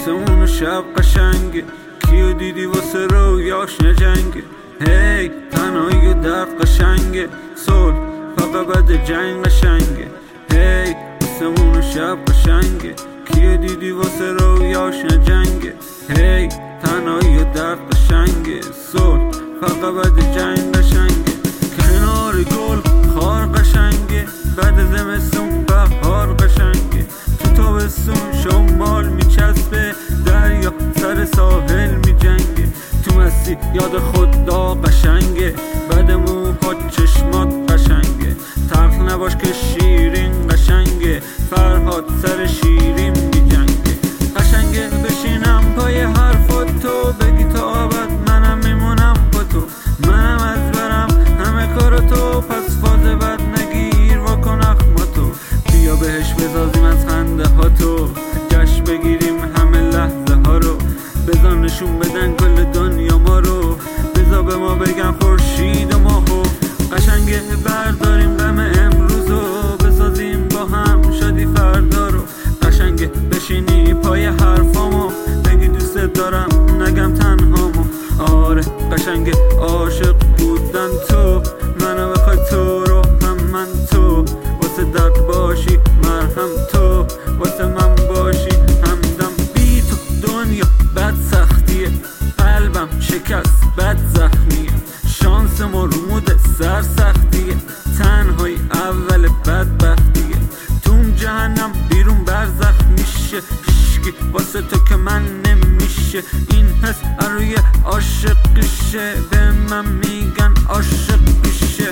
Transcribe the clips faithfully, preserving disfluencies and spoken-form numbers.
آسمون و شب قشنگه، کیو دیدی واسه رویاش نجنگه. هی تنهایی و درد قشنگه، صلح فقط بعد جنگ قشنگه. هی آسمون و شب قشنگه، کیو دیدی واسه رویاش نجنگه. هی تنهایی و درد قشنگه، صلح فقط بعد جنگ قشنگه. کنار گل خار قشنگه، بعد زمستون بهار قشنگه. تو تابستون شمال میچسبه، دریا سر ساحل میجنگه. تو مستی یاد خدا قشنگه، بعد موها چشمات قشنگه. تلخ نباش که شیرین قشنگه، فرهاد سر شیرین میجنگه. قشنگه بشینم پای حرفات تو، بگی تا ابد منم میمونم با تو. منم از برم همه کار تو، پس فاز بد نگیر واکن اخماتو. بیا بهش بسازیم از خنده ها تو، جشن بگیریم همه لحظه ها رو. بذار نشون بدن کل دنیا ما رو، بذار به ما بگن خورشید و ماهو. قشنگه برداریم غم امروزو، بسازیم با هم شادی فردا رو. قشنگه بشینی پای حرفامو، بگی دوست دارم نگم تنهامو. آره قشنگه عاشق بودن تو، منو بخوای تو رو هم من تو. واسه درد باشی مرهم تو، واسه من باشی همدم. بی تو دنیا بد سختیه، قلبم شکست بد زخمیه. شانس ما رو مود سر سختیه، تنهایی اول بدبختیه. توم جهنم بیرون برزخ میشه، هیشکی واسه تو که من نمیشه. این حس اروی عاشقیشه، به من میگن عاشقیشه.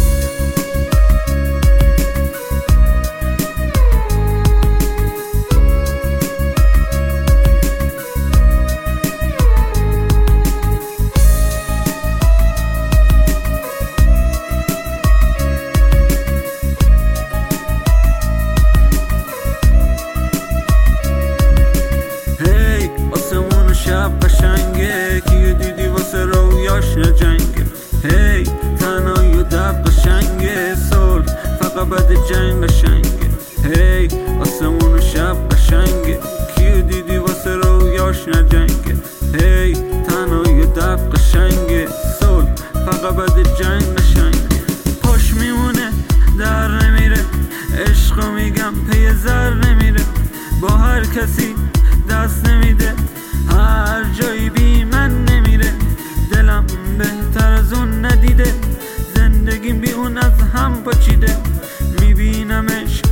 شب قشنگه، کیو دیدی واسه رویاش نجنگه. هی تنهایی و درد قشنگه، صلح فقط بعد جنگ قشنگه. هی آسمون و شب قشنگه، کیو دیدی واسه رویاش نجنگه. هی تنهایی و درد قشنگه، صلح فقط بعد جنگ قشنگه. پاش میمونه در نمیره، عشقو میگم پی زر نمیره. با هر کسی دست نمیده، هر جایی بی من نمیره. دلم بهتر از اون ندیده، زندگیم بی اون از هم پاچیده. میبینمش